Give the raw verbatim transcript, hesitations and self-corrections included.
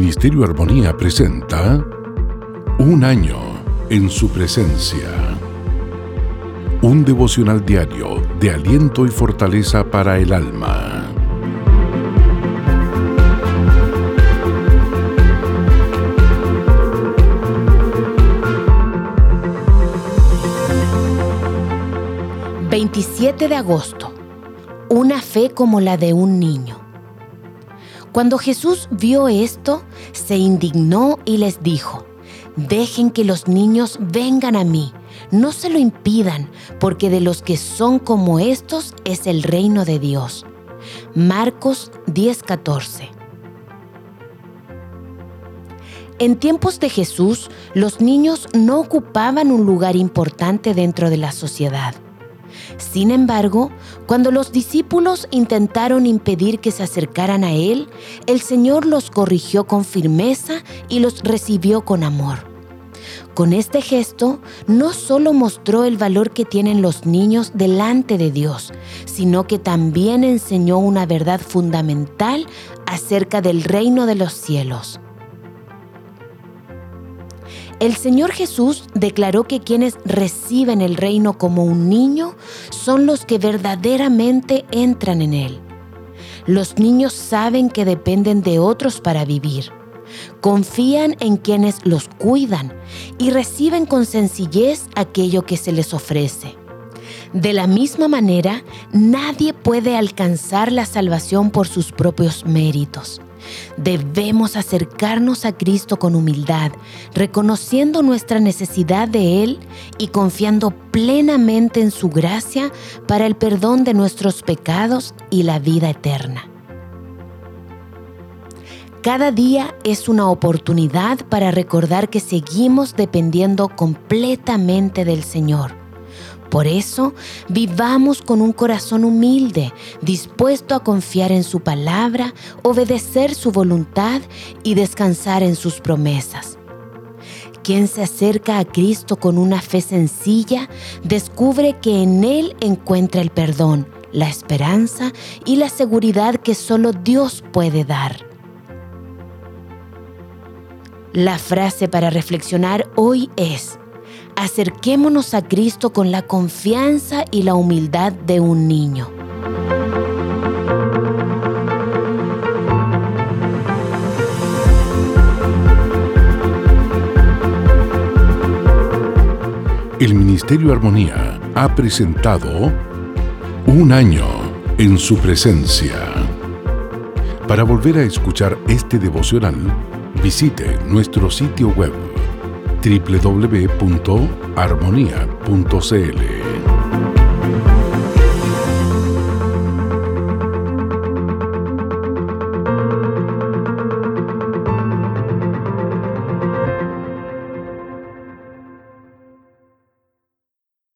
Ministerio Armonía presenta Un año en su presencia. Un devocional diario de aliento y fortaleza para el alma. veintisiete de agosto. Una fe como la de un niño. Cuando Jesús vio esto, se indignó y les dijo: «Dejen que los niños vengan a mí, no se lo impidan, porque de los que son como estos es el reino de Dios». Marcos diez catorce. En tiempos de Jesús, los niños no ocupaban un lugar importante dentro de la sociedad. Sin embargo, cuando los discípulos intentaron impedir que se acercaran a Él, el Señor los corrigió con firmeza y los recibió con amor. Con este gesto, no solo mostró el valor que tienen los niños delante de Dios, sino que también enseñó una verdad fundamental acerca del reino de los cielos. El Señor Jesús declaró que quienes reciben el reino como un niño son los que verdaderamente entran en él. Los niños saben que dependen de otros para vivir, confían en quienes los cuidan y reciben con sencillez aquello que se les ofrece. De la misma manera, nadie puede alcanzar la salvación por sus propios méritos. Debemos acercarnos a Cristo con humildad, reconociendo nuestra necesidad de Él y confiando plenamente en su gracia para el perdón de nuestros pecados y la vida eterna. Cada día es una oportunidad para recordar que seguimos dependiendo completamente del Señor. Por eso, vivamos con un corazón humilde, dispuesto a confiar en su palabra, obedecer su voluntad y descansar en sus promesas. Quien se acerca a Cristo con una fe sencilla, descubre que en Él encuentra el perdón, la esperanza y la seguridad que solo Dios puede dar. La frase para reflexionar hoy es: acerquémonos a Cristo con la confianza y la humildad de un niño. El Ministerio Armonía ha presentado Un año en su presencia. Para volver a escuchar este devocional, visite nuestro sitio web doble u doble u doble u punto armonía punto c l.